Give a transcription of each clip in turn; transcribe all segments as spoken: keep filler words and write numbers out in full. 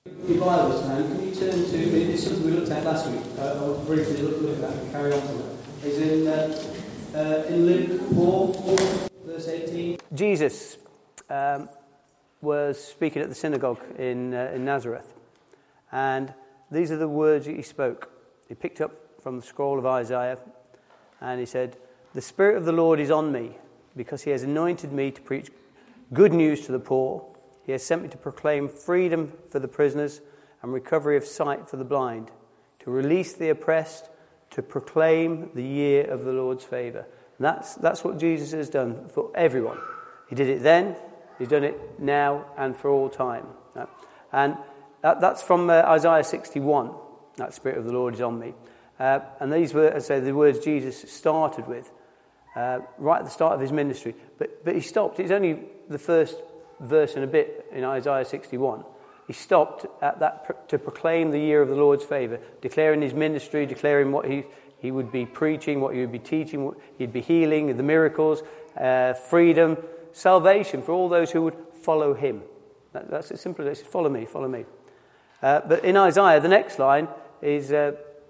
Your Bibles now, can you turn to, it's something we looked at last week, uh, I'll briefly look, look at that and carry on from it. It's in, uh, uh, in Luke four, verse eighteen. Jesus um, was speaking at the synagogue in, uh, in Nazareth, and these are the words that he spoke. He picked up from the scroll of Isaiah, and he said, "The Spirit of the Lord is on me, because he has anointed me to preach good news to the poor. He has sent me to proclaim freedom for the prisoners and recovery of sight for the blind, to release the oppressed, to proclaim the year of the Lord's favour." And that's that's what Jesus has done for everyone. He did it then, he's done it now, and for all time. And that, that's from uh, Isaiah sixty-one. That Spirit of the Lord is on me. Uh, and these were, as I say, the words Jesus started with uh, right at the start of his ministry. But but he stopped. It's only the first verse and a bit in Isaiah sixty-one. He stopped at that to proclaim the year of the Lord's favour, declaring his ministry, declaring what he, he would be preaching, what he would be teaching, what he'd be healing, the miracles, uh, freedom, salvation for all those who would follow him. That, that's as simple as it. Follow me, follow me. Uh, but in Isaiah, the next line is uh,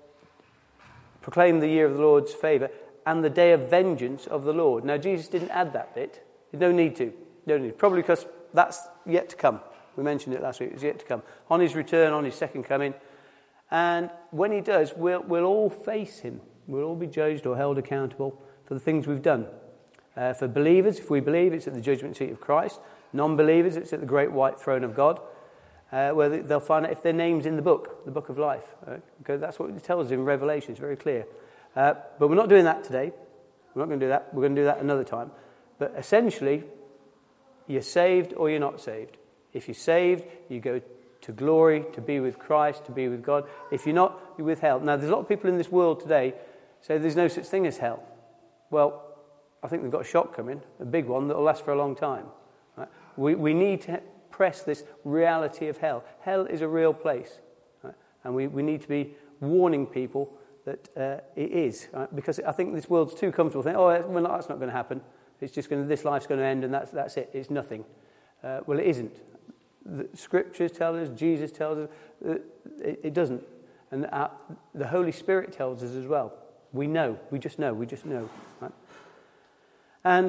proclaim the year of the Lord's favour and the day of vengeance of the Lord. Now, Jesus didn't add that bit. There's no need to. No need. Probably because that's yet to come. We mentioned it last week. It's yet to come. On his return, on his second coming. And when he does, we'll, we'll all face him. We'll all be judged or held accountable for the things we've done. Uh, for believers, if we believe, it's at the judgment seat of Christ. Non-believers, it's at the great white throne of God. Uh, where they'll find out if their name's in the book, the book of life. Right? Okay, that's what it tells us in Revelation. It's very clear. Uh, but we're not doing that today. We're not going to do that. We're going to do that another time. But essentially, you're saved or you're not saved. If you're saved, you go to glory, to be with Christ, to be with God. If you're not, you're with hell. Now, there's a lot of people in this world today say there's no such thing as hell. Well, I think they've got a shock coming, a big one that will last for a long time. Right? We we need to press this reality of hell. Hell is a real place. Right? And we, we need to be warning people that uh, it is. Right? Because I think this world's too comfortable. Think, oh, well, that's not going to happen. It's just going to, this life's going to end and that's that's it. It's nothing. Uh, well, it isn't. The scriptures tell us, Jesus tells us, uh, it, it doesn't. And our, the Holy Spirit tells us as well. We know. We just know. We just know. Right? And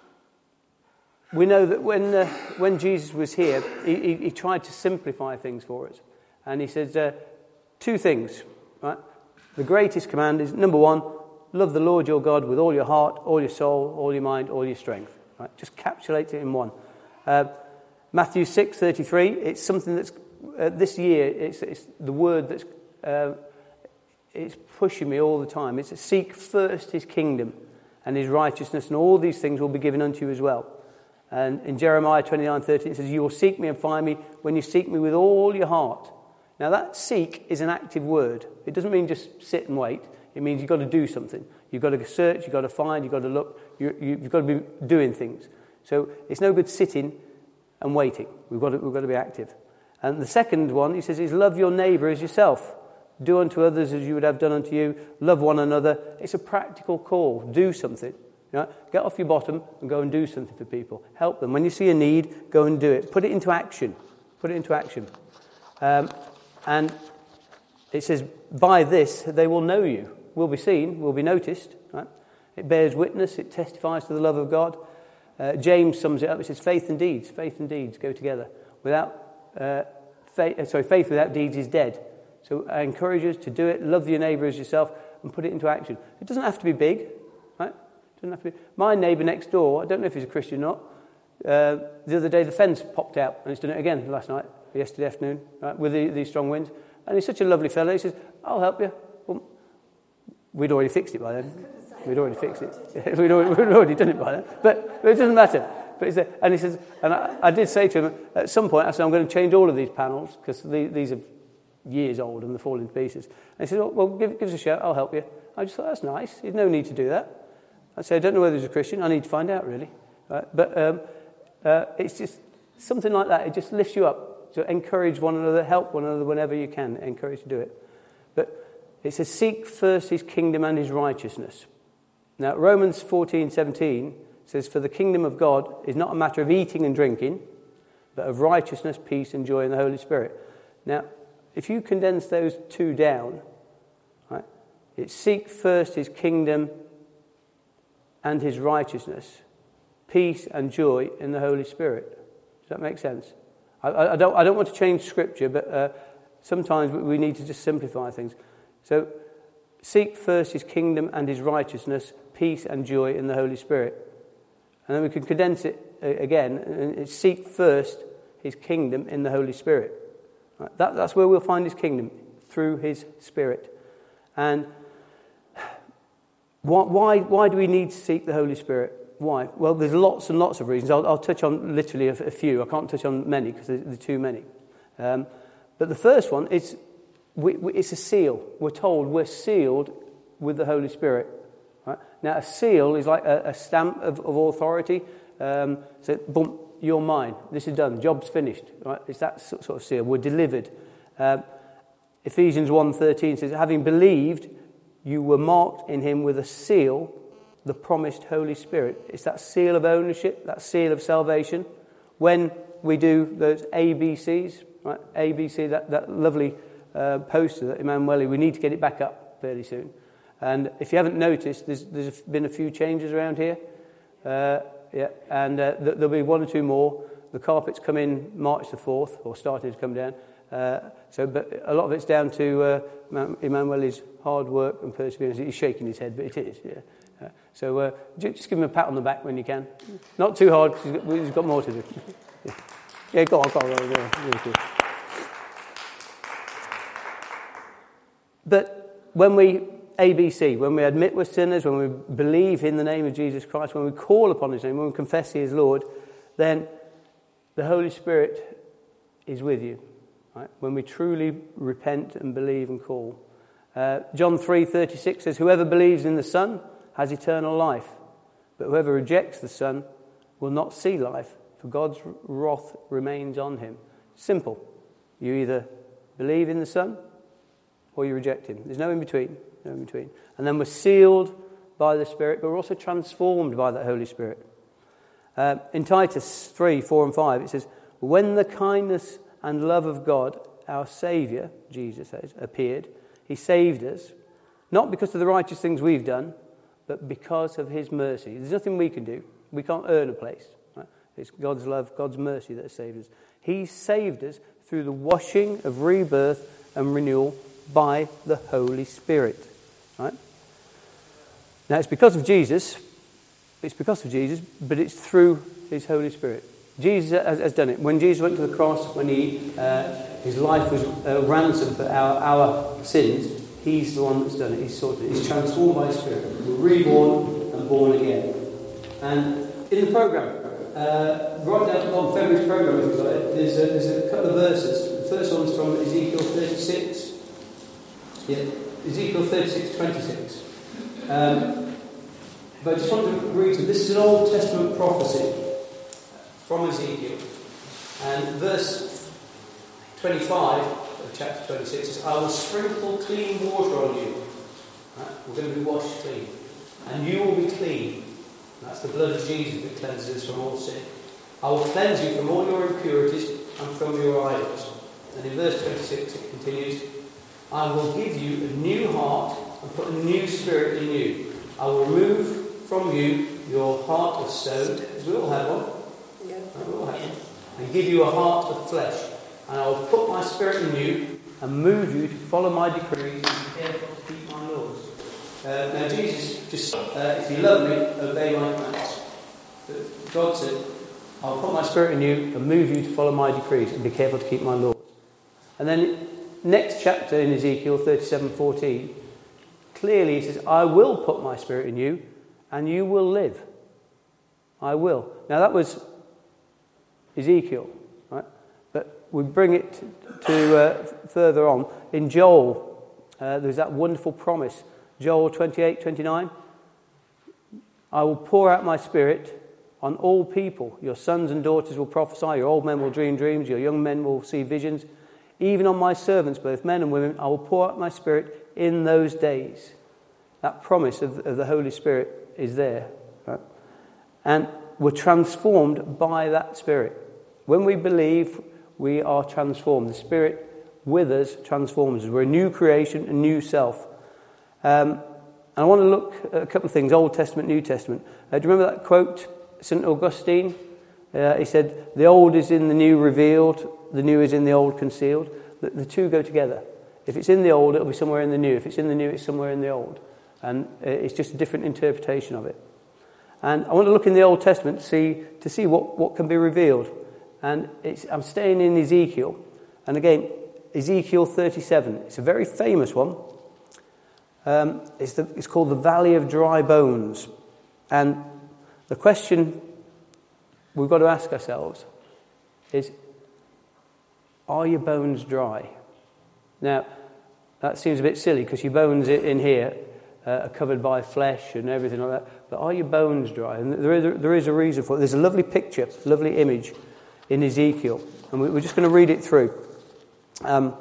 we know that when uh, when Jesus was here, he, he, he tried to simplify things for us. And he says uh, two things. Right? The greatest command is, number one, love the Lord your God with all your heart, all your soul, all your mind, all your strength. Right? Just encapsulate it in one. Uh, Matthew six thirty-three, it's something that's, uh, this year, it's, it's the word that's uh, it's pushing me all the time. It's seek first his kingdom and his righteousness, and all these things will be given unto you as well. And in Jeremiah twenty-nine thirteen, it says, you will seek me and find me when you seek me with all your heart. Now that seek is an active word. It doesn't mean just sit and wait. It means you've got to do something. You've got to search, you've got to find, you've got to look. You, you've got to be doing things. So it's no good sitting and waiting. We've got to, we've got to be active. And the second one, he says, is love your neighbour as yourself. Do unto others as you would have done unto you. Love one another. It's a practical call. Do something. You know, get off your bottom and go and do something for people. Help them. When you see a need, go and do it. Put it into action. Put it into action. Um, and it says, by this they will know you. Will be seen, will be noticed. Right? It bears witness. It testifies to the love of God. Uh, James sums it up. It says, faith and deeds. Faith and deeds go together. Without uh, faith, sorry, faith without deeds is dead. So I encourage us to do it. Love your neighbour as yourself and put it into action. It doesn't have to be big. Right? It doesn't have to be. My neighbour next door, I don't know if he's a Christian or not. Uh, the other day the fence popped out, and it's done it again last night, yesterday afternoon, right, with the, these strong winds. And he's such a lovely fellow. He says, I'll help you. Well, we'd already fixed it by then. We'd already fixed it. we'd, already, we'd already done it by then. But, but it doesn't matter. But he said, and he says, and I, I did say to him at some point, I said, I'm going to change all of these panels because the, these are years old and they're falling to pieces. And he said, well, give, give us a shout. I'll help you. I just thought, that's nice. There's no need to do that. I said, I don't know whether he's a Christian. I need to find out, really. Right? But um, uh, it's just something like that. It just lifts you up. So encourage one another, help one another whenever you can. Encourage to do it. But it says, seek first his kingdom and his righteousness. Now, Romans fourteen seventeen says, for the kingdom of God is not a matter of eating and drinking, but of righteousness, peace, and joy in the Holy Spirit. Now, if you condense those two down, right, it's seek first his kingdom and his righteousness, peace and joy in the Holy Spirit. Does that make sense? I, I don't I don't want to change Scripture, but uh, sometimes we need to just simplify things. So, seek first his kingdom and his righteousness, peace and joy in the Holy Spirit. And then we can condense it again, and it's seek first his kingdom in the Holy Spirit. Right? That, that's where we'll find his kingdom, through his Spirit. And why, why, why do we need to seek the Holy Spirit? Why? Well, there's lots and lots of reasons. I'll, I'll touch on literally a, a few. I can't touch on many because there's, there's too many. Um, but the first one is we, we, it's a seal. We're told we're sealed with the Holy Spirit. Right? Now, a seal is like a, a stamp of, of authority. Um, so, boom, you're mine. This is done. Job's finished. Right? It's that sort of seal. We're delivered. Um, Ephesians one thirteen says, having believed, you were marked in him with a seal, the promised Holy Spirit. It's that seal of ownership, that seal of salvation. When we do those A B Cs, right? A B C, that, that lovely uh, poster that Emmanuel, we need to get it back up fairly soon. And if you haven't noticed, there's, there's been a few changes around here. Uh, yeah, and uh, th- there'll be one or two more. The carpets come in March the fourth, or starting to come down. Uh, so, but a lot of it's down to uh, Emmanuel's hard work and perseverance. He's shaking his head, but it is, yeah. Uh, so uh, just give him a pat on the back when you can. Not too hard, because he's got, he's got more to do. Yeah, yeah go on, go on. Go on, go on. Really good. But when we, A B C, when we admit we're sinners, when we believe in the name of Jesus Christ, when we call upon his name, when we confess he is Lord, then the Holy Spirit is with you. Right? When we truly repent and believe and call. Uh, John three thirty-six says, whoever believes in the Son has eternal life, but whoever rejects the Son will not see life, for God's wrath remains on him. Simple. You either believe in the Son or you reject him. There's no in between. No in between. And then we're sealed by the Spirit, but we're also transformed by the Holy Spirit. Uh, in Titus three, four and five, it says, when the kindness and love of God, our Saviour, Jesus says, appeared, he saved us, not because of the righteous things we've done, but because of his mercy. There's nothing we can do. We can't earn a place. Right? It's God's love, God's mercy that has saved us. He saved us through the washing of rebirth and renewal by the Holy Spirit. Right? Now, it's because of Jesus. It's because of Jesus, but it's through his Holy Spirit. Jesus has, has done it. When Jesus went to the cross, when he uh, his life was a ransom for our, our sins, he's the one that's done it. He's sorted it. He's transformed by his Spirit. We're reborn and born again. And in the programme, uh, right down on February's programme, if you've got it, there's a, there's a couple of verses. The first one's from Ezekiel thirty-six. Yeah, Ezekiel thirty-six, twenty-six. Um, but I just want to read to this is an Old Testament prophecy from Ezekiel. And verse twenty-five of chapter twenty-six says, I will sprinkle clean water on you. Right? We're going to be washed clean. And you will be clean. That's the blood of Jesus that cleanses us from all sin. I will cleanse you from all your impurities and from your idols. And in verse twenty-six it continues, I will give you a new heart and put a new spirit in you. I will remove from you your heart of stone, because we all have one. Yeah. We all have one. And give you a heart of flesh. And I will put my spirit in you and move you to follow my decrees and be careful to keep my laws. Uh, now Jesus just, uh, if you love me, obey my commands. But God said, I'll put my spirit in you and move you to follow my decrees and be careful to keep my laws. And then next chapter in Ezekiel thirty-seven fourteen, clearly he says, I will put my spirit in you and you will live. I will. Now that was Ezekiel, right? But we bring it to uh, further on. In Joel, uh, there's that wonderful promise. Joel twenty-eight twenty-nine. I will pour out my spirit on all people. Your sons and daughters will prophesy. Your old men will dream dreams. Your young men will see visions. Even on my servants, both men and women, I will pour out my spirit in those days. That promise of, of the Holy Spirit is there. Right? And we're transformed by that Spirit. When we believe, we are transformed. The Spirit with us, transforms us. We're a new creation, a new self. Um, and I want to look at a couple of things, Old Testament, New Testament. Uh, do you remember that quote, Saint Augustine? Uh, he said, the old is in the new revealed, the new is in the old concealed. The, the two go together. If it's in the old, it'll be somewhere in the new. If it's in the new, it's somewhere in the old. And it's just a different interpretation of it. And I want to look in the Old Testament to see, to see what, what can be revealed. And it's, I'm staying in Ezekiel. And again, Ezekiel thirty-seven. It's a very famous one. Um, it's, the, it's called the Valley of Dry Bones. And the question we've got to ask ourselves is, are your bones dry? Now, that seems a bit silly because your bones in here uh, are covered by flesh and everything like that. But are your bones dry? And there is, there is a reason for it. There's a lovely picture, lovely image in Ezekiel. And we're just going to read it through. Um,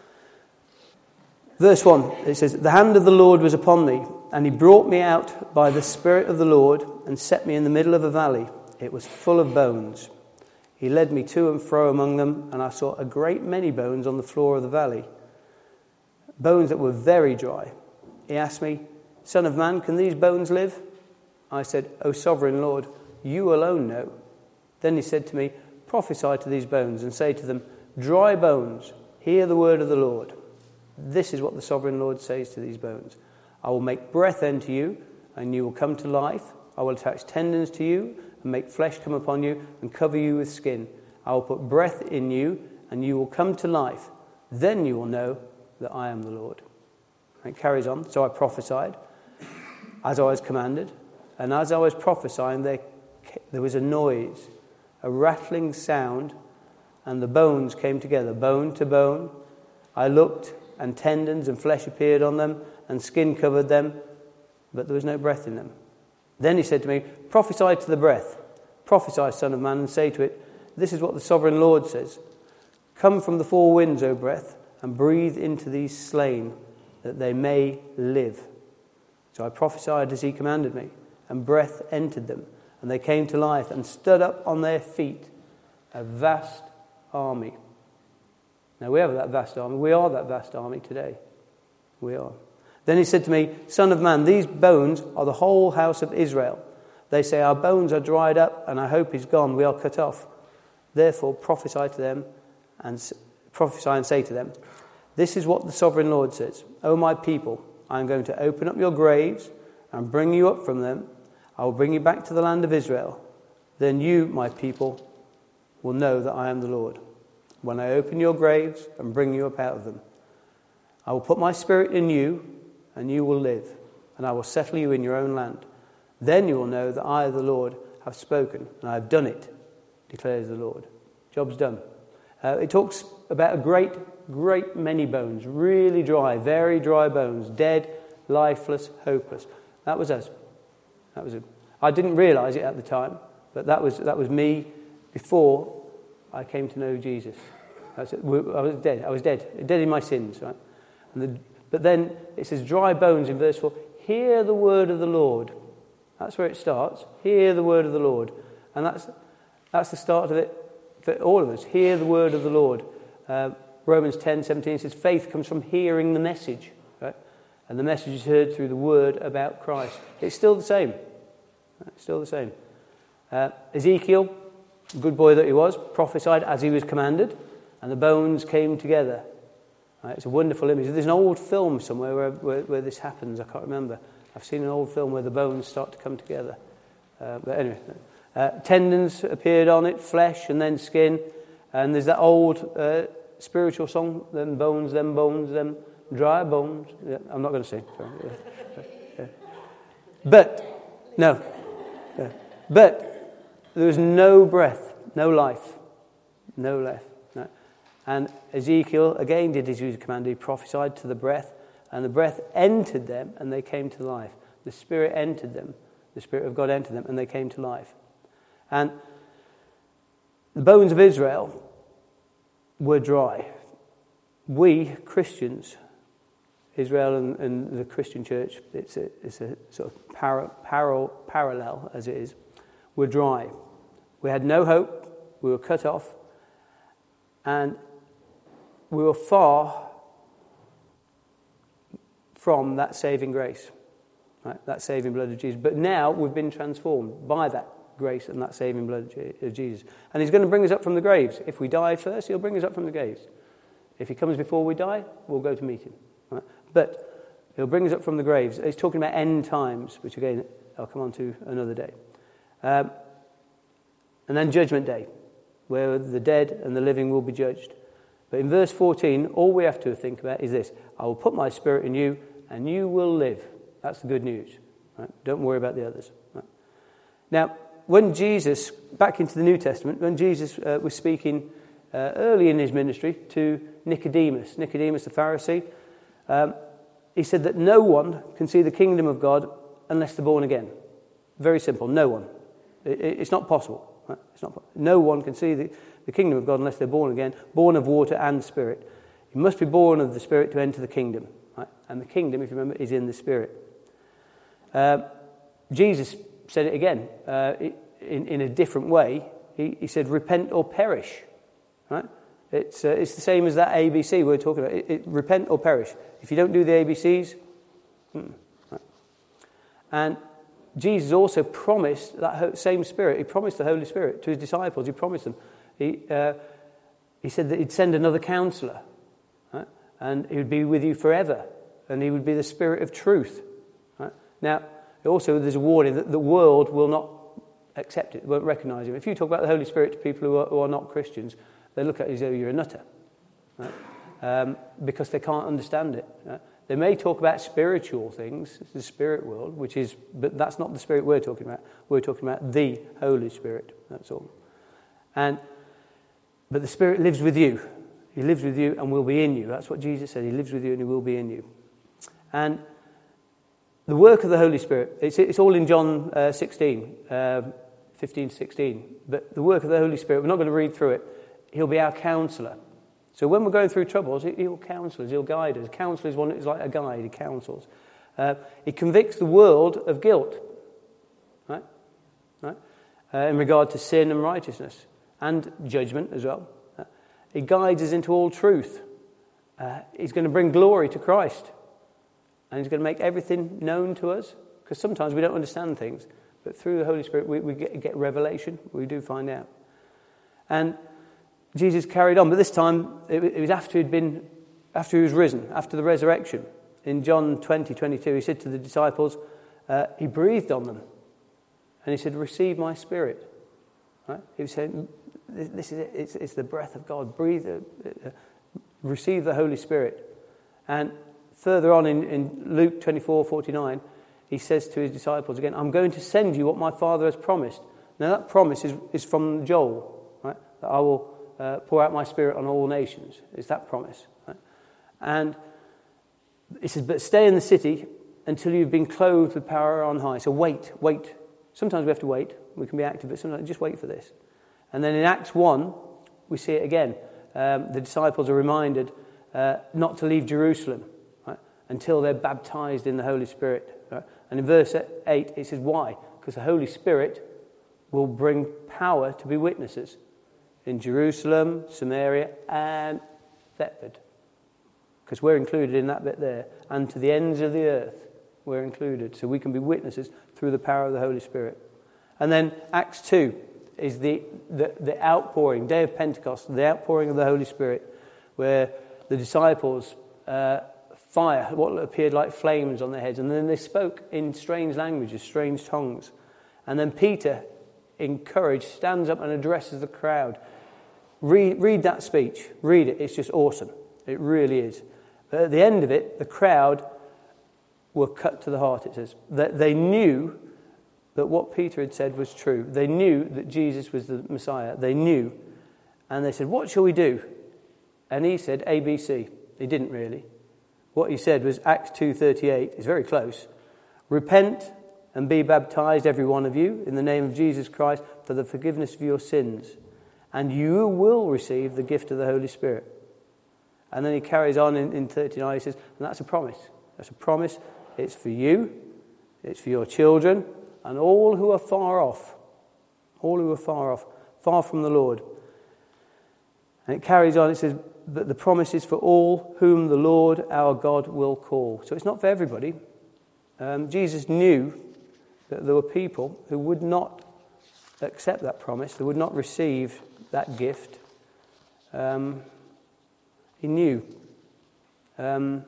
verse one, it says, the hand of the Lord was upon me, and he brought me out by the Spirit of the Lord and set me in the middle of a valley. It was full of bones. He led me to and fro among them, and I saw a great many bones on the floor of the valley, bones that were very dry. He asked me, Son of man, can these bones live? I said, O sovereign Lord, you alone know. Then he said to me, prophesy to these bones and say to them, dry bones, hear the word of the Lord. This is what the sovereign Lord says to these bones. I will make breath enter you, and you will come to life. I will attach tendons to you, and make flesh come upon you, and cover you with skin. I will put breath in you, and you will come to life. Then you will know that I am the Lord. And it carries on. So I prophesied, as I was commanded. And as I was prophesying, there, there was a noise, a rattling sound, and the bones came together, bone to bone. I looked, and tendons and flesh appeared on them, and skin covered them, but there was no breath in them. Then he said to me, prophesy to the breath. Prophesy, Son of man, and say to it, this is what the sovereign Lord says. Come from the four winds, O breath, and breathe into these slain, that they may live. So I prophesied as he commanded me, and breath entered them, and they came to life and stood up on their feet, a vast army. Now we have that vast army. We are that vast army today. We are. Then he said to me, Son of man, these bones are the whole house of Israel. They say, our bones are dried up, and our hope is gone. We are cut off. Therefore prophesy to them, and prophesy and say to them, this is what the sovereign Lord says. O my people, I am going to open up your graves and bring you up from them. I will bring you back to the land of Israel. Then you, my people, will know that I am the Lord, when I open your graves and bring you up out of them. I will put my spirit in you, and you will live, and I will settle you in your own land. Then you will know that I, the Lord, have spoken, and I have done it, declares the Lord. Job's done. Uh, it talks about a great, great many bones, really dry, very dry bones, dead, lifeless, hopeless. That was us. That was it. I didn't realise it at the time, but that was that was me before I came to know Jesus. That's it. I was dead. I was dead, dead in my sins, right? And the, but then it says, dry bones in verse four. Hear the word of the Lord. That's where it starts. Hear the word of the Lord, and that's that's the start of it for all of us. Hear the word of the Lord. Uh, Romans ten seventeen says, faith comes from hearing the message, right? And the message is heard through the word about Christ. It's still the same. It's still the same. Uh, Ezekiel, good boy that he was, prophesied as he was commanded, and the bones came together. Right, it's a wonderful image. There's an old film somewhere where, where, where this happens. I can't remember. I've seen an old film where the bones start to come together. Uh, but anyway, uh, tendons appeared on it, flesh, and then skin. And there's that old uh, spiritual song, them bones, them bones, them dry bones. Yeah, I'm not going to sing. Sorry. Yeah. Yeah. But, no. Yeah. But there was no breath, no life, no life. No. And Ezekiel, again, did as he was commanded. He prophesied to the breath, and the breath entered them, and they came to life. The Spirit entered them. The Spirit of God entered them, and they came to life. And the bones of Israel were dry. We, Christians, Israel and, and the Christian church, it's a, it's a sort of para, para, parallel as it is, were dry. We had no hope. We were cut off. And we were far from that saving grace, right? That saving blood of Jesus. But now we've been transformed by that grace and that saving blood of Jesus. And he's going to bring us up from the graves. If we die first, he'll bring us up from the graves. If he comes before we die, we'll go to meet him. Right? But he'll bring us up from the graves. He's talking about end times, which again, I'll come on to another day. Um, and then judgment day, where the dead and the living will be judged. But in verse fourteen, all we have to think about is this: I will put my spirit in you, and you will live. That's the good news. Right? Don't worry about the others. Right? Now, when Jesus, back into the New Testament, when Jesus uh, was speaking uh, early in his ministry to Nicodemus, Nicodemus the Pharisee, um, he said that no one can see the kingdom of God unless they're born again. Very simple, no one. It, it, it's not possible. Right? It's not. No one can see the, the kingdom of God unless they're born again, born of water and spirit. You must be born of the Spirit to enter the kingdom. Right? And the kingdom, if you remember, is in the Spirit. Uh, Jesus said it again uh, in, in a different way. He, he said, repent or perish. Right? It's, uh, it's the same as that A B C we were talking about. It, it, repent or perish. If you don't do the A B Cs, hmm, right. And Jesus also promised that same Spirit. He promised the Holy Spirit to his disciples. He promised them. He, uh, he said that he'd send another counselor, right? And he would be with you forever, and he would be the Spirit of truth. Right? Now, also there's a warning that the world will not accept it, won't recognise him. If you talk about the Holy Spirit to people who are, who are not Christians, they look at you as though you're a nutter, right? um, because they can't understand it. Right? They may talk about spiritual things, the spirit world, which is, but that's not the Spirit we're talking about. We're talking about the Holy Spirit. That's all. And but the Spirit lives with you. He lives with you and will be in you. That's what Jesus said. He lives with you and he will be in you. And the work of the Holy Spirit, it's, it's all in John uh, sixteen, uh, fifteen to sixteen. But the work of the Holy Spirit, we're not going to read through it. He'll be our counsellor. So when we're going through troubles, he'll counsel us, he'll guide us. A counsellor is one is like a guide, he counsels. Uh, he convicts the world of guilt, right? Right? Uh, in regard to sin and righteousness, and judgment as well. Uh, he guides us into all truth. Uh, he's going to bring glory to Christ. And he's going to make everything known to us. Because sometimes we don't understand things. But through the Holy Spirit, we, we get, get revelation. We do find out. And Jesus carried on. But this time, it, it was after he'd been, after he was risen, after the resurrection. In John twenty, twenty-two, he said to the disciples, uh, he breathed on them. And he said, receive my spirit. Right? He was saying, this is it. It's, it's the breath of God. Breathe, uh, uh, receive the Holy Spirit. And further on in, in Luke twenty-four, forty-nine, he says to his disciples again, I'm going to send you what my Father has promised. Now that promise is, is from Joel, right? That I will uh, pour out my Spirit on all nations. It's that promise. Right? And he says, but stay in the city until you've been clothed with power on high. So wait, wait. Sometimes we have to wait. We can be active, but sometimes just wait for this. And then in Acts one, we see it again. Um, the disciples are reminded uh, not to leave Jerusalem, right, until they're baptized in the Holy Spirit. Right? And in verse eight, it says, why? Because the Holy Spirit will bring power to be witnesses in Jerusalem, Samaria, and Thetford. Because we're included in that bit there. And to the ends of the earth, we're included. So we can be witnesses through the power of the Holy Spirit. And then Acts two is the, the, the outpouring, day of Pentecost, the outpouring of the Holy Spirit, where the disciples, uh, fire, what appeared like flames on their heads, and then they spoke in strange languages, strange tongues. And then Peter, encouraged, stands up and addresses the crowd. Read, read that speech. Read it. It's just awesome. It really is. But at the end of it, the crowd were cut to the heart, it says. That they knew that what Peter had said was true. They knew that Jesus was the Messiah. They knew. And they said, what shall we do? And he said, A B C. He didn't really. What he said was Acts two thirty-eight. It's very close. Repent and be baptized, every one of you, in the name of Jesus Christ, for the forgiveness of your sins. And you will receive the gift of the Holy Spirit. And then he carries on in, in thirty-nine. He says, and that's a promise. That's a promise. It's for you. It's for your children. And all who are far off, all who are far off, far from the Lord. And it carries on, it says, but the promise is for all whom the Lord our God will call. So it's not for everybody. Um, Jesus knew that there were people who would not accept that promise, they would not receive that gift. Um, he knew. Um,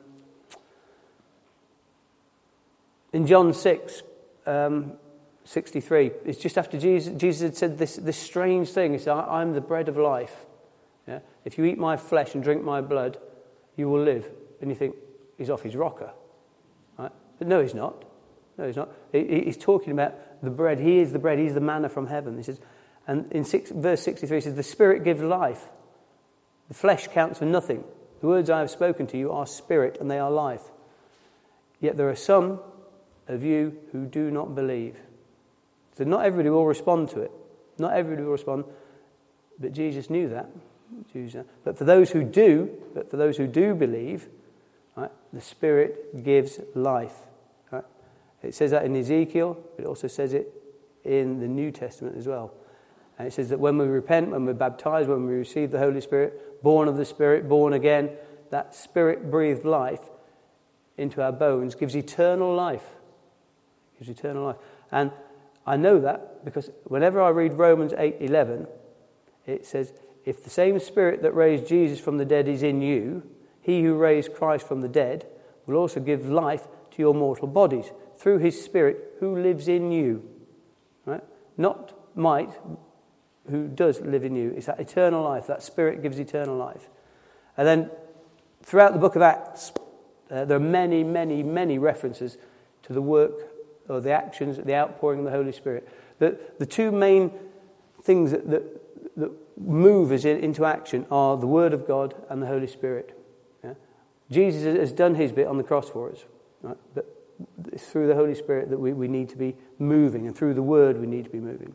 in John six, um, sixty-three, it's just after Jesus, Jesus had said this, this strange thing. He said, I'm the bread of life. Yeah? If you eat my flesh and drink my blood, you will live. And you think, he's off his rocker. Right? But no, he's not. No, he's not. He, he's talking about the bread. He is the bread. He's the manna from heaven. He says, and in six, verse sixty-three, he says, the Spirit gives life. The flesh counts for nothing. The words I have spoken to you are spirit and they are life. Yet there are some of you who do not believe. So not everybody will respond to it. Not everybody will respond. But Jesus knew that. Jesus, but for those who do, but for those who do believe, right, the Spirit gives life. Right? It says that in Ezekiel. It also says it in the New Testament as well. And it says that when we repent, when we're baptized, when we receive the Holy Spirit, born of the Spirit, born again, that Spirit-breathed life into our bones gives eternal life. Gives eternal life. And I know that because whenever I read Romans eight eleven, it says, if the same Spirit that raised Jesus from the dead is in you, he who raised Christ from the dead will also give life to your mortal bodies through his Spirit who lives in you. Right? Not might, who does live in you. It's that eternal life. That Spirit gives eternal life. And then throughout the book of Acts, uh, there are many, many, many references to the work or the actions, the outpouring of the Holy Spirit. The, the two main things that, that, that move us in, into action are the Word of God and the Holy Spirit. Yeah? Jesus has done his bit on the cross for us. Right? But it's through the Holy Spirit that we, we need to be moving, and through the Word we need to be moving.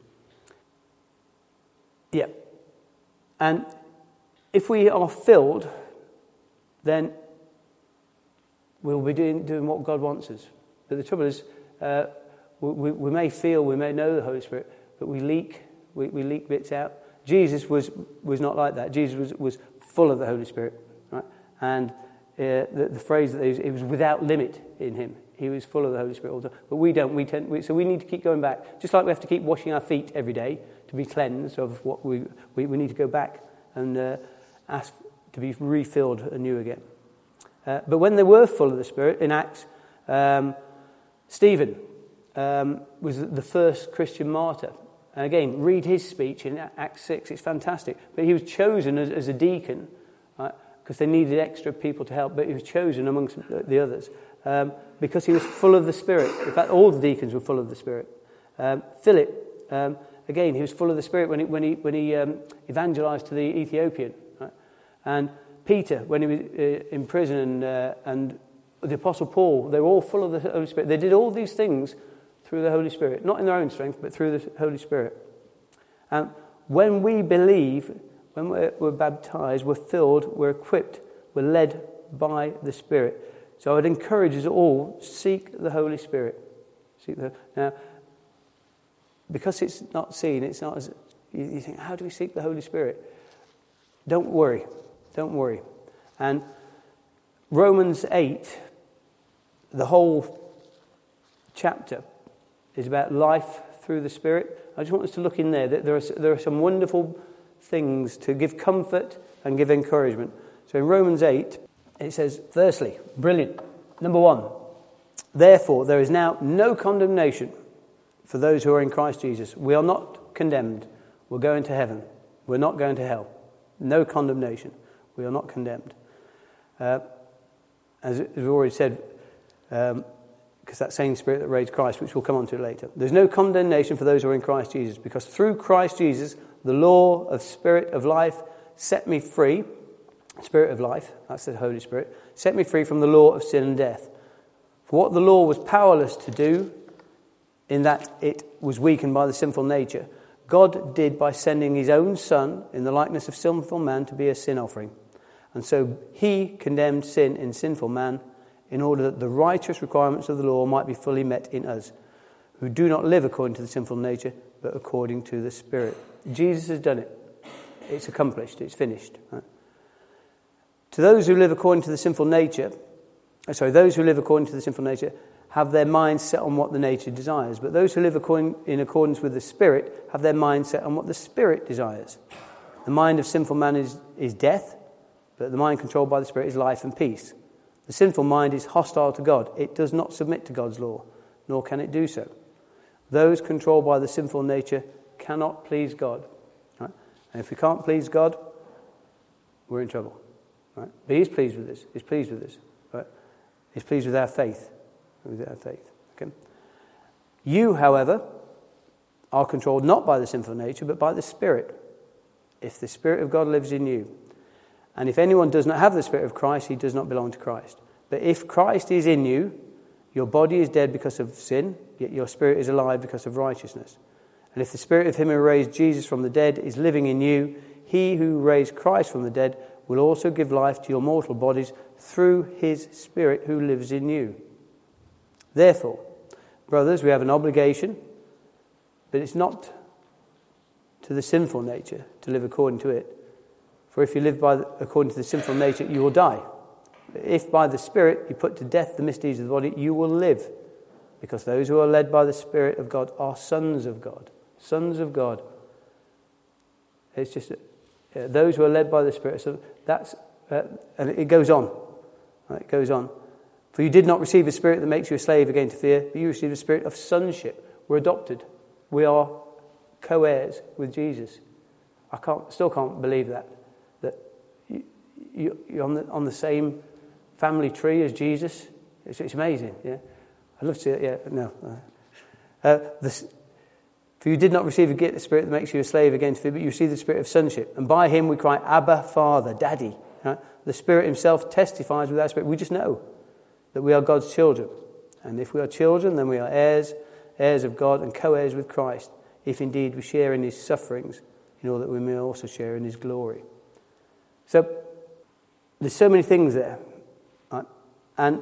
Yeah. And if we are filled, then we'll be doing, doing what God wants us. But the trouble is, uh, we, we may feel, we may know the Holy Spirit, but we leak, we, we leak bits out. Jesus was was not like that. Jesus was, was full of the Holy Spirit, right? And uh, the, the phrase that it was without limit in him. He was full of the Holy Spirit all the time. But we don't. We tend. We, so we need to keep going back, just like we have to keep washing our feet every day to be cleansed of what we we, we need to go back and uh, ask to be refilled anew again. Uh, but when they were full of the Spirit in Acts, um, Stephen um, was the first Christian martyr. And again, read his speech in Acts six. It's fantastic. But he was chosen as, as a deacon, right, because they needed extra people to help. But he was chosen amongst the others um, because he was full of the Spirit. In fact, all the deacons were full of the Spirit. Um, Philip, um, again, he was full of the Spirit when he when he when he um, evangelized to the Ethiopian. Right? And Peter, when he was uh, in prison, and, uh, and the Apostle Paul, they were all full of the Holy Spirit. They did all these things through the Holy Spirit, not in their own strength, but through the Holy Spirit. And when we believe, when we're, we're baptized, we're filled, we're equipped, we're led by the Spirit. So I would encourage us all, seek the Holy Spirit. Seek the, now, because it's not seen, it's not as, you, you think, how do we seek the Holy Spirit? Don't worry, don't worry. And Romans eight, the whole chapter, is about life through the Spirit. I just want us to look in there. There are, there are some wonderful things to give comfort and give encouragement. So in Romans eight, it says, firstly, brilliant. Number one, therefore there is now no condemnation for those who are in Christ Jesus. We are not condemned. We're going to heaven. We're not going to hell. No condemnation. We are not condemned. Uh, as we've already said, um, because that same Spirit that raised Christ, which we'll come on to later. There's no condemnation for those who are in Christ Jesus, because through Christ Jesus, the law of Spirit of life set me free. Spirit of life, that's the Holy Spirit, set me free from the law of sin and death. For what the law was powerless to do, in that it was weakened by the sinful nature, God did by sending his own Son in the likeness of sinful man to be a sin offering. And so he condemned sin in sinful man, in order that the righteous requirements of the law might be fully met in us, who do not live according to the sinful nature, but according to the Spirit. Jesus has done it. It's accomplished. It's finished. Right? To those who live according to the sinful nature, sorry, those who live according to the sinful nature have their mind set on what the nature desires. But those who live according, in accordance with the Spirit have their mind set on what the Spirit desires. The mind of sinful man is, is death, but the mind controlled by the Spirit is life and peace. The sinful mind is hostile to God. It does not submit to God's law, nor can it do so. Those controlled by the sinful nature cannot please God. Right? And if we can't please God, we're in trouble. Right? But He's pleased with this. He's pleased with this. Right? He's pleased with our faith. With our faith. Okay? You, however, are controlled not by the sinful nature, but by the Spirit, if the Spirit of God lives in you. And if anyone does not have the Spirit of Christ, he does not belong to Christ. But if Christ is in you, your body is dead because of sin, yet your spirit is alive because of righteousness. And if the Spirit of him who raised Jesus from the dead is living in you, he who raised Christ from the dead will also give life to your mortal bodies through his Spirit who lives in you. Therefore, brothers, we have an obligation, but it's not to the sinful nature to live according to it. For if you live by the, according to the sinful nature, you will die. But if by the Spirit you put to death the misdeeds of the body, you will live. Because those who are led by the Spirit of God are sons of God. Sons of God. It's just uh, those who are led by the Spirit. So that's uh, and it goes on. Right, it goes on. For you did not receive a spirit that makes you a slave again to fear, but you received a spirit of sonship. We're adopted. We are co-heirs with Jesus. I can't, still can't believe that. That you, you, you're on the, on the same family tree as Jesus. It's, it's amazing, yeah. I'd love to see it, yeah, but no. Uh, this, for you did not receive a spirit that makes you a slave again to fear, but you received the spirit of sonship. And by him we cry, Abba, Father, Daddy. Right? The Spirit himself testifies with our spirit. We just know that we are God's children. And if we are children, then we are heirs, heirs of God and co-heirs with Christ, if indeed we share in his sufferings, in order that we may also share in his glory. So, there's so many things there. Right? And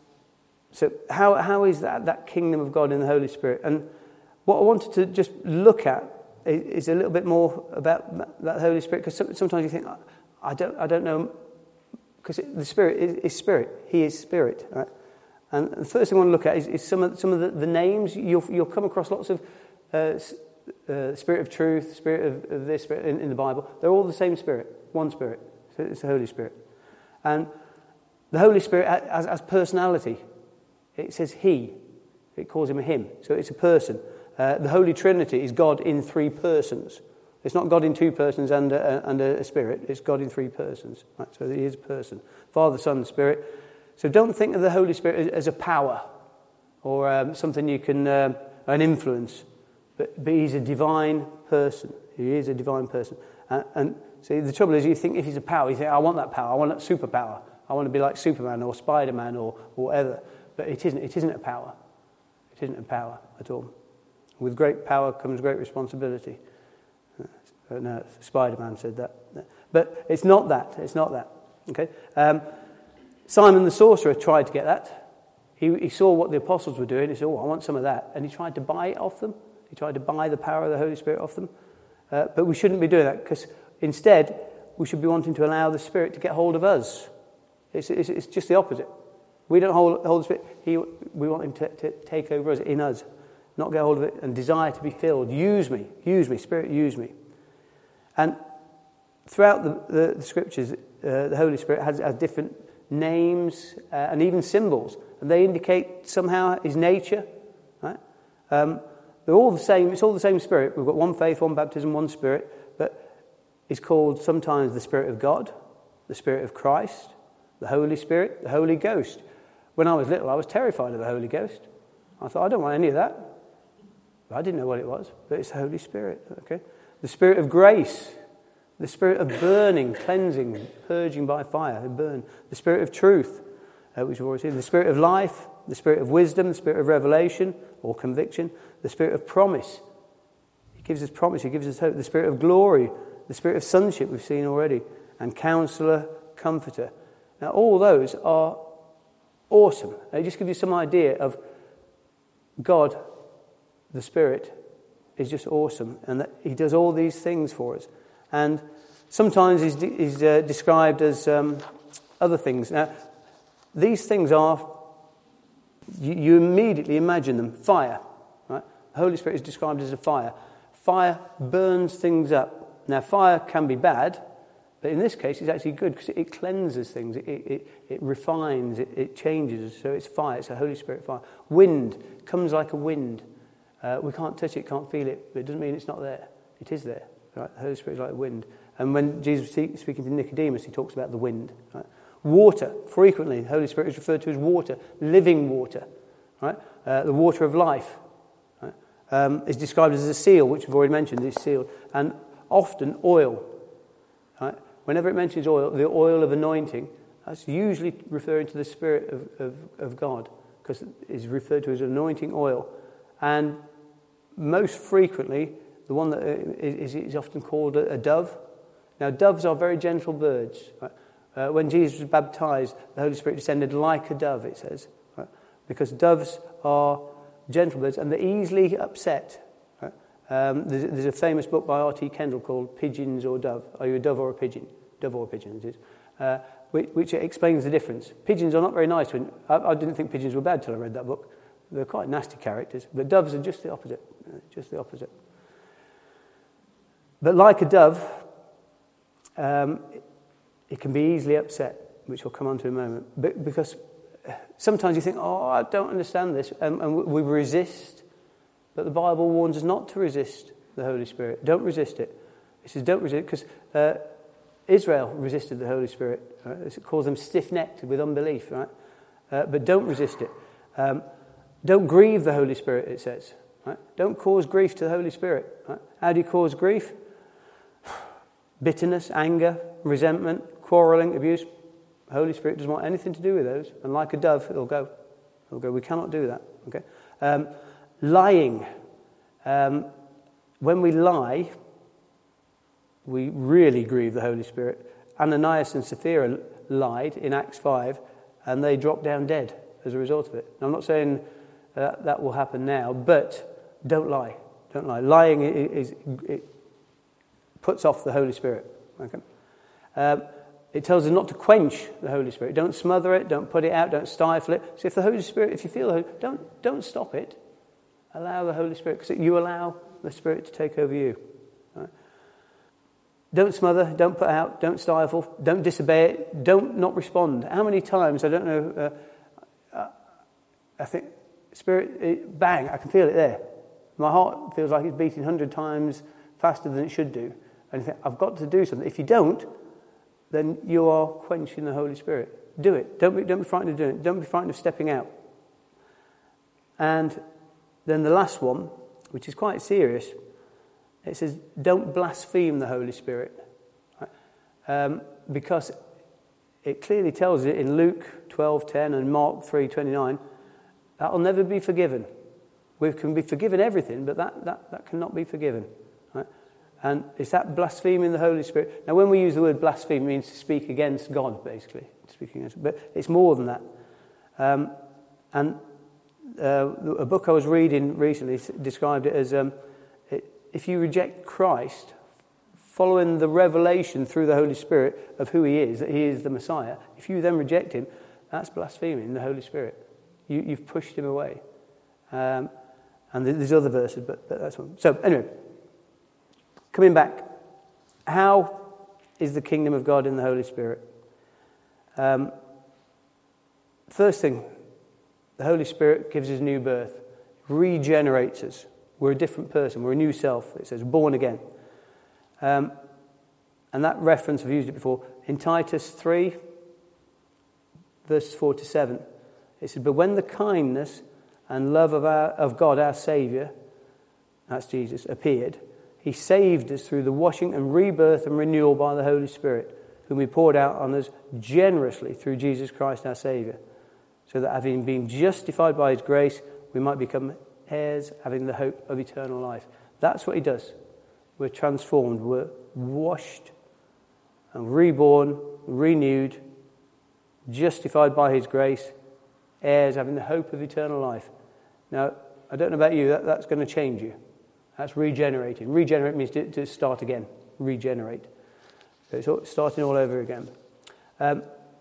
so how how is that, that kingdom of God in the Holy Spirit? And what I wanted to just look at is, is a little bit more about that Holy Spirit, because sometimes you think, I don't I don't know, because the Spirit is, is Spirit. He is Spirit. Right? And the first thing I want to look at is, is some of some of the, the names. You'll you'll come across lots of uh, uh, Spirit of truth, Spirit of, of this, Spirit in, in the Bible. They're all the same Spirit, one Spirit. So it's the Holy Spirit, and the Holy Spirit has, has personality. It says he. It calls him a him. So it's a person. Uh, the Holy Trinity is God in three persons. It's not God in two persons and a, and a spirit. It's God in three persons. Right? So he is a person. Father, Son, Spirit. So don't think of the Holy Spirit as a power or um, something you can, uh, an influence. But, but he's a divine person. He is a divine person. Uh, and see, the trouble is you think if he's a power, you think, I want that power. I want that superpower. I want to be like Superman or Spider-Man or, or whatever. But it isn't. It isn't a power. It isn't a power at all. With great power comes great responsibility. Uh, no, Spider-Man said that. But it's not that. It's not that. Okay. Um, Simon the sorcerer tried to get that. He, he saw what the apostles were doing. He said, "Oh, I want some of that," and he tried to buy it off them. He tried to buy the power of the Holy Spirit off them. Uh, but we shouldn't be doing that, because instead we should be wanting to allow the Spirit to get hold of us. It's, it's, it's just the opposite. We don't hold, hold the Spirit. He, we want him to, to take over us, in us, not get hold of it, and desire to be filled. Use me, use me, Spirit, use me. And throughout the, the, the Scriptures, uh, the Holy Spirit has, has different names uh, and even symbols, and they indicate somehow his nature. Right? Um, they're all the same. It's all the same Spirit. We've got one faith, one baptism, one Spirit, but it's called sometimes the Spirit of God, the Spirit of Christ, the Holy Spirit, the Holy Ghost. When I was little, I was terrified of the Holy Ghost. I thought, I don't want any of that. But I didn't know what it was, but it's the Holy Spirit. Okay, the Spirit of grace, the Spirit of burning, cleansing, purging by fire, burn. The Spirit of truth, uh, which we've already seen. The Spirit of life, the Spirit of wisdom, the Spirit of revelation or conviction, the Spirit of promise. He gives us promise. He gives us hope. The Spirit of glory, the Spirit of sonship we've seen already, and Counselor, Comforter. Now, all those are awesome. They just give you some idea of God, the Spirit, is just awesome, and that he does all these things for us. And sometimes he's, de- he's uh, described as um, other things. Now, these things are, you, you immediately imagine them. Fire, right? The Holy Spirit is described as a fire. Fire burns things up. Now, fire can be bad, but in this case, it's actually good because it, it cleanses things. It, it, it refines, it, it changes. So it's fire. It's a Holy Spirit fire. Wind comes like a wind. Uh, we can't touch it, can't feel it, but it doesn't mean it's not there. It is there. Right? The Holy Spirit is like a wind. And when Jesus was speaking to Nicodemus, he talks about the wind. Right? Water, frequently, the Holy Spirit is referred to as water, living water. Right? Uh, the water of life right? um, is described as a seal, which we've already mentioned, is sealed. And often oil. Right? Whenever it mentions oil, the oil of anointing, that's usually referring to the Spirit of, of, of God, because it is referred to as anointing oil. And most frequently, the one that is, is often called a, a dove. Now, doves are very gentle birds. Right? Uh, when Jesus was baptized, the Holy Spirit descended like a dove, it says. Right? Because doves are gentle birds, and they're easily upset. Right? Um, there's, there's a famous book by R T Kendall called Pigeons or Dove. Are you a dove or a pigeon? Dove or a pigeon, it is. Uh, which, which explains the difference. Pigeons are not very nice. When I, I didn't think pigeons were bad till I read that book. They're quite nasty characters. But doves are just the opposite. Just the opposite. But like a dove, um, it, it can be easily upset, which we'll come on to in a moment. But because sometimes you think, oh, I don't understand this, and, and we resist. But the Bible warns us not to resist the Holy Spirit. Don't resist it. It says don't resist it, because uh, Israel resisted the Holy Spirit. Right? It calls them stiff-necked with unbelief. Right? Uh, but don't resist it. Um, don't grieve the Holy Spirit, it says. Right? Don't cause grief to the Holy Spirit. Right? How do you cause grief? Bitterness, anger, resentment, quarrelling, abuse. The Holy Spirit doesn't want anything to do with those. And like a dove, it'll go. It'll go. We cannot do that. Okay. Um, lying. Um, when we lie, we really grieve the Holy Spirit. Ananias and Sapphira lied in Acts five, and they dropped down dead as a result of it. Now, I'm not saying uh, that will happen now, but don't lie. Don't lie. Lying is, is it puts off the Holy Spirit. Okay. Um, it tells us not to quench the Holy Spirit. Don't smother it. Don't put it out. Don't stifle it. So if the Holy Spirit, if you feel the Holy, don't don't stop it. Allow the Holy Spirit, because you allow the Spirit to take over you. Right? Don't smother. Don't put out. Don't stifle. Don't disobey it. Don't not respond. How many times, I don't know, uh, uh, I think, Spirit, it, bang, I can feel it there. My heart feels like it's beating a hundred times faster than it should do. And you think, I've got to do something. If you don't, then you are quenching the Holy Spirit. Do it. Don't be, don't be frightened of doing it. Don't be frightened of stepping out. And then the last one, which is quite serious, it says, don't blaspheme the Holy Spirit. Um, because it clearly tells it in Luke twelve ten and Mark three twenty-nine, that will never be forgiven. We can be forgiven everything, but that, that, that cannot be forgiven. Right? And it's that blaspheming the Holy Spirit. Now, when we use the word blaspheme, it means to speak against God, basically. Speaking against, but it's more than that. Um, and uh, a book I was reading recently described it as um, it, if you reject Christ, following the revelation through the Holy Spirit of who he is, that he is the Messiah, if you then reject him, that's blaspheming the Holy Spirit. You, you've pushed him away. Um, and there's other verses, but, but that's one. So, anyway, coming back, how is the kingdom of God in the Holy Spirit? Um, first thing, the Holy Spirit gives us new birth, regenerates us. We're a different person. We're a new self. It says, born again. Um, and that reference, I've used it before, in Titus three, verses four to seven, it says, but when the kindness and love of, our, of God, our Saviour, that's Jesus, appeared, he saved us through the washing and rebirth and renewal by the Holy Spirit, whom he poured out on us generously through Jesus Christ our Saviour, so that having been justified by his grace, we might become heirs, having the hope of eternal life. That's what he does. We're transformed, we're washed and reborn, renewed, justified by his grace, heirs, having the hope of eternal life. Now, I don't know about you, that, that's going to change you. That's regenerating. Regenerate means to, to start again. Regenerate. So it's all, starting all over again. Um,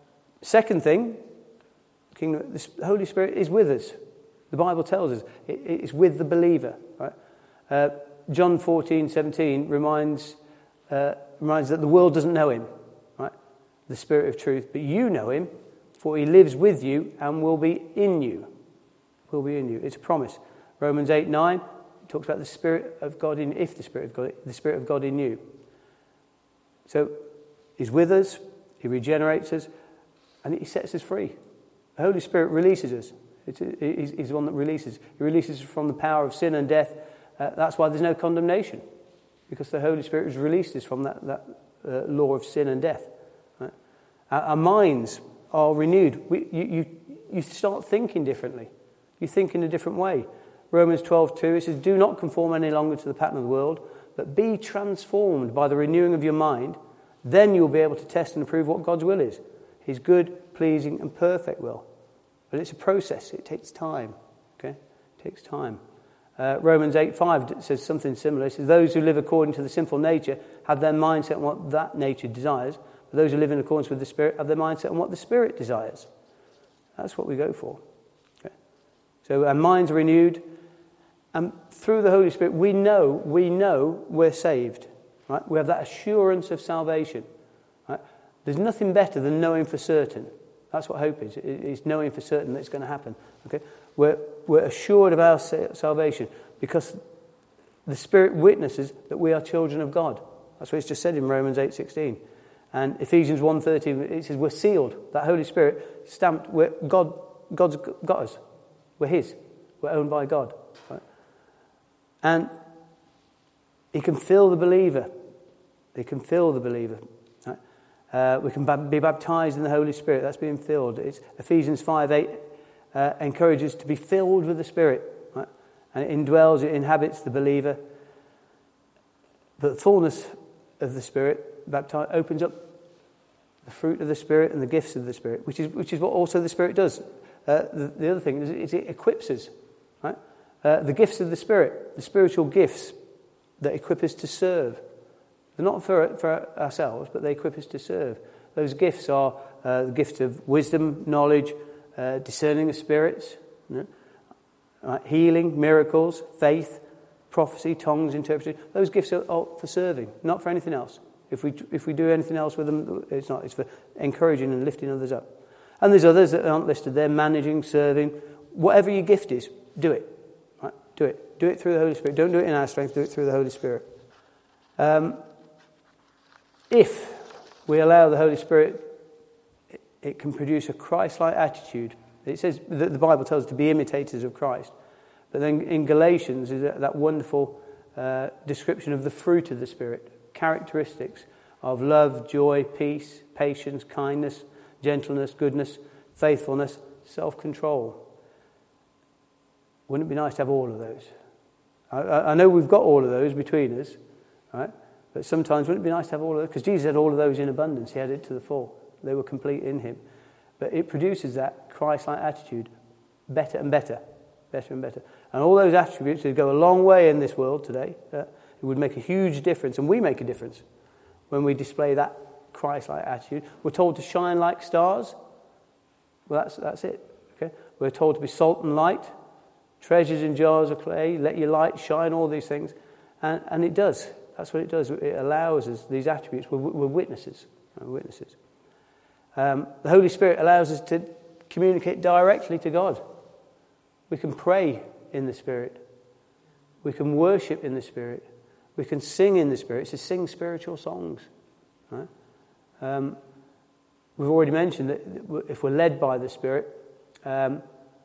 Second thing, kingdom, the Holy Spirit is with us. The Bible tells us it, it's with the believer. Right? Uh, John fourteen seventeen reminds uh, reminds that the world doesn't know him, right? The Spirit of truth, but you know him, for he lives with you and will be in you. Will be in you. It's a promise. Romans eight nine talks about the Spirit of God in if the Spirit of God the Spirit of God in you. So he's with us, he regenerates us, and he sets us free. The Holy Spirit releases us. It's, he's, he's the one that releases. He releases us from the power of sin and death. Uh, that's why there's no condemnation, because the Holy Spirit has released us from that, that uh, law of sin and death. Right? Our, our minds are renewed. We, you, you, you start thinking differently. You think in a different way. Romans twelve two, it says, do not conform any longer to the pattern of the world, but be transformed by the renewing of your mind. Then you'll be able to test and approve what God's will is. His good, pleasing, and perfect will. But it's a process. It takes time. Okay? It takes time. Uh, Romans eight five says something similar. It says, those who live according to the sinful nature have their mindset on what that nature desires. But those who live in accordance with the Spirit have their mindset on what the Spirit desires. That's what we go for. Okay? So our minds are renewed. And through the Holy Spirit, we know, we know we're saved. Right? We have that assurance of salvation. Right? There's nothing better than knowing for certain. That's what hope is. It's knowing for certain that it's going to happen. Okay? We're, we're assured of our salvation because the Spirit witnesses that we are children of God. That's what it's just said in Romans eight sixteen. And Ephesians one thirteen, it says we're sealed. That Holy Spirit stamped. We're, God, God's got us. We're His. We're owned by God. Right? And He can fill the believer. He can fill the believer. Right? Uh, we can be baptized in the Holy Spirit. That's being filled. It's Ephesians five eight uh, encourages to be filled with the Spirit. Right? And it indwells, it inhabits the believer. But the fullness of the Spirit baptized opens up the fruit of the Spirit and the gifts of the Spirit, which is which is what also the Spirit does. Uh, the, the other thing is, is it equips us. Right? Uh, the gifts of the Spirit, the spiritual gifts that equip us to serve. They're not for, for ourselves, but they equip us to serve. Those gifts are uh, the gift of wisdom, knowledge, uh, discerning of spirits, you know, right, healing, miracles, faith, prophecy, tongues, interpretation. Those gifts are, are for serving, not for anything else. If we if we do anything else with them, it's not. It's for encouraging and lifting others up. And there's others that aren't listed there, managing, serving. Whatever your gift is, do it. Right? Do it. Do it through the Holy Spirit. Don't do it in our strength. Do it through the Holy Spirit. Um, if we allow the Holy Spirit, it, it can produce a Christ-like attitude. It says that the Bible tells us to be imitators of Christ. But then in Galatians is that, that wonderful uh, description of the fruit of the Spirit, characteristics of love, joy, peace, patience, kindness, gentleness, goodness, faithfulness, self-control. Wouldn't it be nice to have all of those? I, I know we've got all of those between us, right? But sometimes wouldn't it be nice to have all of those? Because Jesus had all of those in abundance. He had it to the full. They were complete in Him. But it produces that Christ-like attitude better and better, better and better. And all those attributes that go a long way in this world today, uh, it would make a huge difference. And we make a difference when we display that Christ-like attitude. We're told to shine like stars. Well, that's that's it. Okay. We're told to be salt and light, treasures in jars of clay, let your light shine, all these things. And, and it does. That's what it does. It allows us these attributes. We're, we're witnesses. We're witnesses. Um, the Holy Spirit allows us to communicate directly to God. We can pray in the Spirit. We can worship in the Spirit. We can sing in the Spirit. It's to sing spiritual songs. Right? Um, we've already mentioned that if we're led by the Spirit um,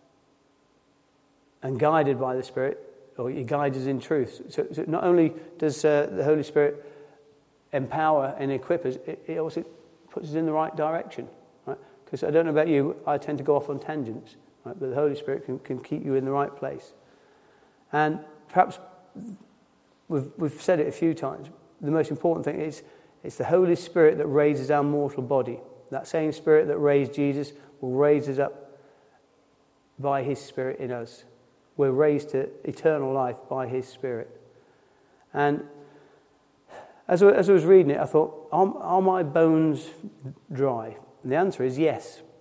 and guided by the Spirit, or He guides us in truth. So, so not only does uh, the Holy Spirit empower and equip us, it, it also puts us in the right direction. Right? Because I don't know about you, I tend to go off on tangents. Right? But the Holy Spirit can, can keep you in the right place. And perhaps we've, we've said it a few times. The most important thing is it's the Holy Spirit that raises our mortal body. That same Spirit that raised Jesus will raise us up by His Spirit in us. We're raised to eternal life by His Spirit. And as I, as I was reading it, I thought, are, are my bones dry? And the answer is yes.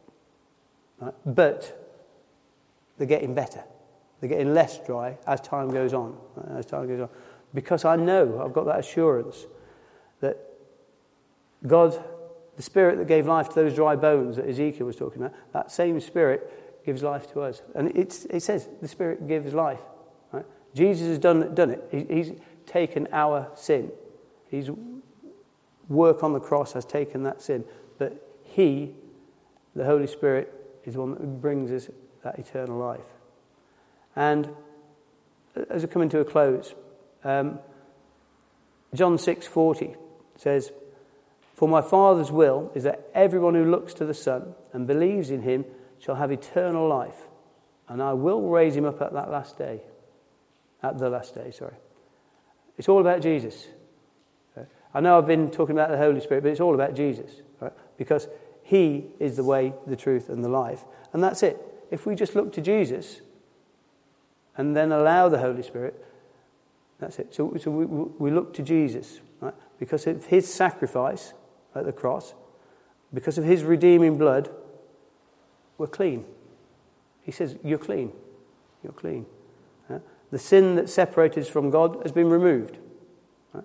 Right? But they're getting better. They're getting less dry as time goes on. Right? As time goes on. Because I know, I've got that assurance that God, the Spirit that gave life to those dry bones that Ezekiel was talking about, that same Spirit gives life to us. And it's, it says the Spirit gives life. Right? Jesus has done, done it. He, he's taken our sin. His work on the cross has taken that sin. But He, the Holy Spirit, is the one that brings us that eternal life. And as we come into a close, um, John six forty says, "For my Father's will is that everyone who looks to the Son and believes in him shall have eternal life, and I will raise him up at that last day." At the last day, sorry. It's all about Jesus. I know I've been talking about the Holy Spirit, but it's all about Jesus, right? Because He is the way, the truth, and the life. And that's it. If we just look to Jesus and then allow the Holy Spirit, that's it. So, so we, we look to Jesus, right? Because of His sacrifice at the cross, because of His redeeming blood, we're clean. He says, you're clean. You're clean. Right? The sin that separated us from God has been removed. Right?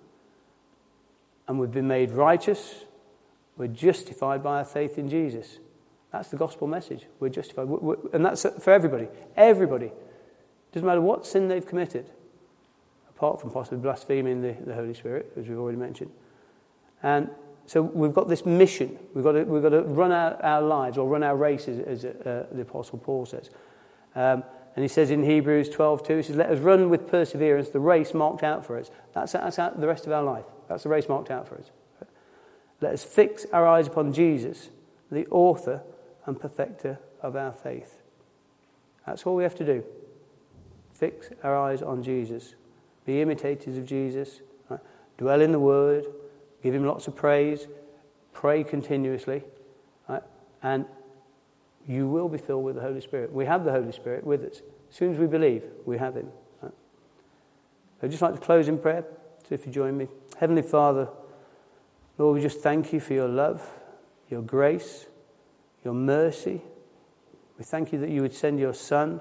And we've been made righteous. We're justified by our faith in Jesus. That's the gospel message. We're justified. We're, we're, and that's for everybody. Everybody. Doesn't matter what sin they've committed, apart from possibly blaspheming the, the Holy Spirit, as we've already mentioned. And so we've got this mission. We've got to, we've got to run our, our lives, or run our races, as uh, the Apostle Paul says. Um, and he says in Hebrews twelve two, he says, "Let us run with perseverance the race marked out for us." That's, that's our, the rest of our life. That's the race marked out for us. Let us fix our eyes upon Jesus, the author and perfecter of our faith. That's all we have to do. Fix our eyes on Jesus. Be imitators of Jesus. Right? Dwell in the Word. Give Him lots of praise. Pray continuously. Right? And you will be filled with the Holy Spirit. We have the Holy Spirit with us. As soon as we believe, we have Him. Right? I'd just like to close in prayer. So if you join me. Heavenly Father, Lord, we just thank You for Your love, Your grace, Your mercy. We thank You that You would send Your Son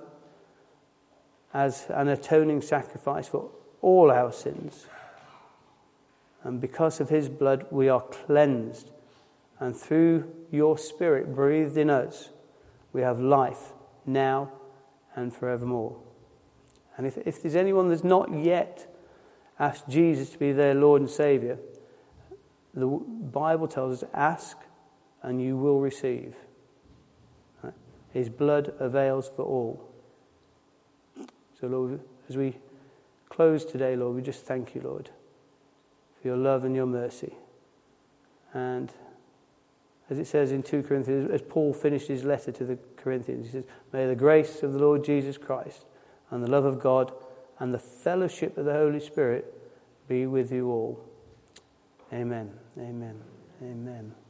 as an atoning sacrifice for all our sins. And because of His blood, we are cleansed. And through Your Spirit breathed in us, we have life now and forevermore. And if, if there's anyone that's not yet asked Jesus to be their Lord and Saviour, the Bible tells us, ask and you will receive. Right? His blood avails for all. So Lord, as we close today, Lord, we just thank You, Lord, for Your love and Your mercy. And as it says in Second Corinthians, as Paul finished his letter to the Corinthians, he says, "May the grace of the Lord Jesus Christ and the love of God and the fellowship of the Holy Spirit be with you all." Amen. Amen. Amen.